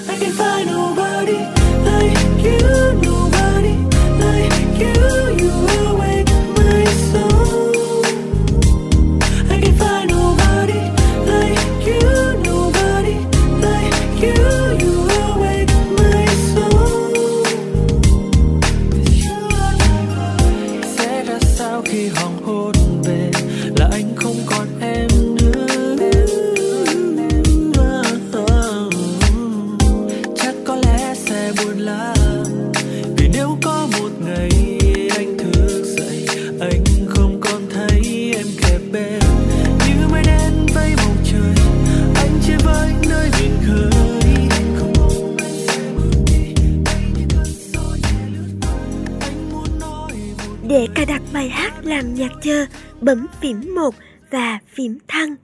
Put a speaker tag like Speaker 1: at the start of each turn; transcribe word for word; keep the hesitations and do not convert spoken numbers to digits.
Speaker 1: I can find nobody like you, nobody like you. You awake my soul. I can find nobody like you, nobody like you. You awake my soul. Sẽ ra sao khi hoàng hôn về, là anh không còn em nữa. Chắc có lẽ sẽ buồn lắm, vì nếu có một ngày anh thức dậy, anh không còn thấy em kề bên. Như mây đen vây bầu trời, anh chỉ với nơi biển khơi. Anh không mong anh sẽ bước đi, đây như cơn gió nhẹ lướt qua. Anh muốn nói một
Speaker 2: Để cài đặt bài hát làm nhạc chờ, bấm phím một và phím thăng.